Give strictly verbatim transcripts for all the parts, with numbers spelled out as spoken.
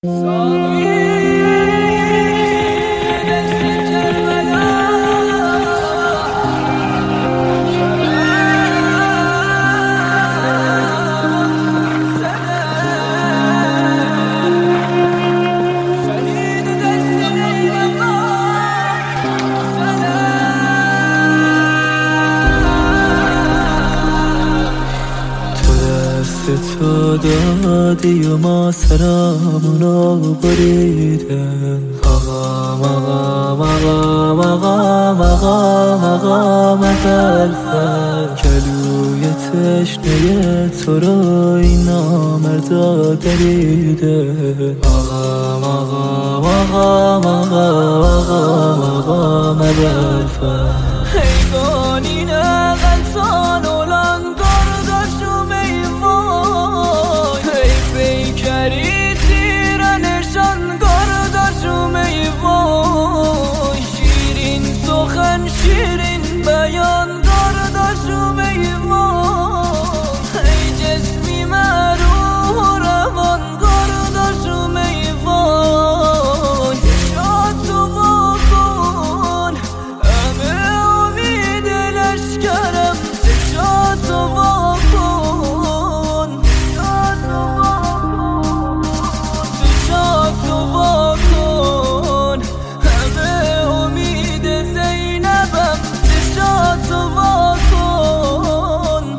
تو دادی و ما سرامونو بریدن. مقام مقام مقام مقام مقام مقام قلبم گلوی تشنه تو رو این نامردا دریده. مقام مقام مقام مقام مقام قلبم حیوانی نغلطان olan kardeşim eyvah. Hey beykeri tiranırsan kardeşim eyvah. Şirin sokan şirin beyan kardeşim eyvah. Hey cismime ruhu revan kardeşim eyvah. Yaşatı vakon ömür kerem yaşatı vakon. Yaşatı vakon heme umid Zeynep'em. Yaşatı vakon.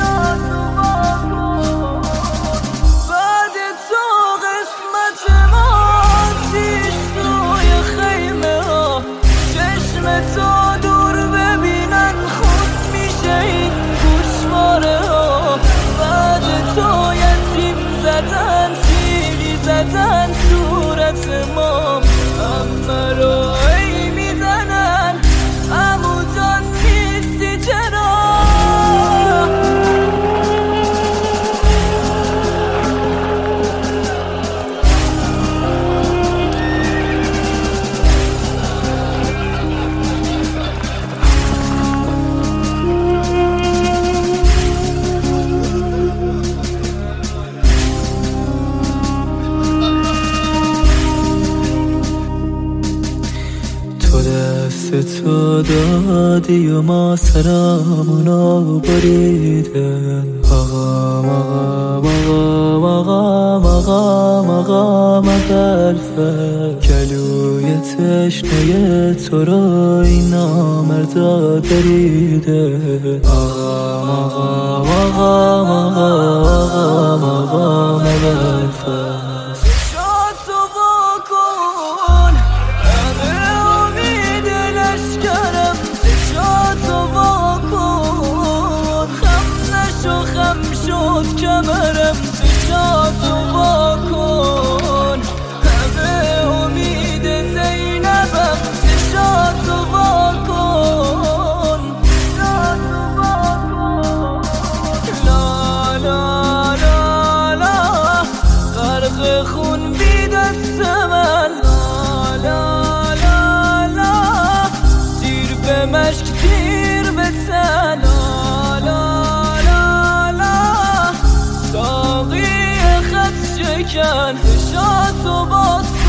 بعد تو قسمت آتیش توی خیمه ها. چشم تو دور ببینن خود میشه این گوشواره ها. بعد تو یتیم زدن تیغی زدن صورت ما. همه رو ای میزنن عمو جان نیستی چرا. تو دادی و ما سرامونو بریدن. مقام مقام مقام مقام مقام قلبم گلوی تشنه تو رو این نامردا دریده. مقام مقام مقام مقام قلبم شد کمرم. yaşatı vakon همه امید زینبم. yaşatı vakon. لا لا لا لا غرق خون بی دست من. لا لا لا لا تیر به مشک تیر به تن. ساقی خط شکن yaşatı vakon.